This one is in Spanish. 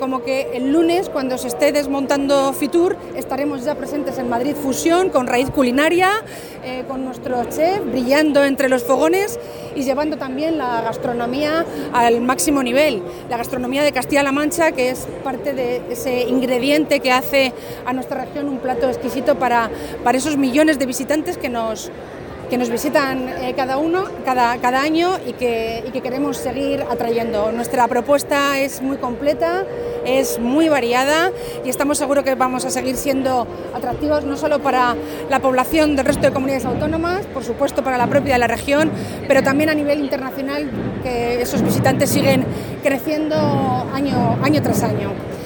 como que el lunes, cuando se esté desmontando Fitur, estaremos ya presentes en Madrid Fusión, con Raíz Culinaria, con nuestro chef brillando entre los fogones y llevando también la gastronomía al máximo nivel. La gastronomía de Castilla-La Mancha, que es parte de ese ingrediente que hace a nuestra región un plato exquisito para esos millones de visitantes que nos visitan cada año y que queremos seguir atrayendo. Nuestra propuesta es muy completa, es muy variada y estamos seguros que vamos a seguir siendo atractivos no solo para la población del resto de comunidades autónomas, por supuesto para la propia de la región, pero también a nivel internacional, que esos visitantes siguen creciendo año tras año.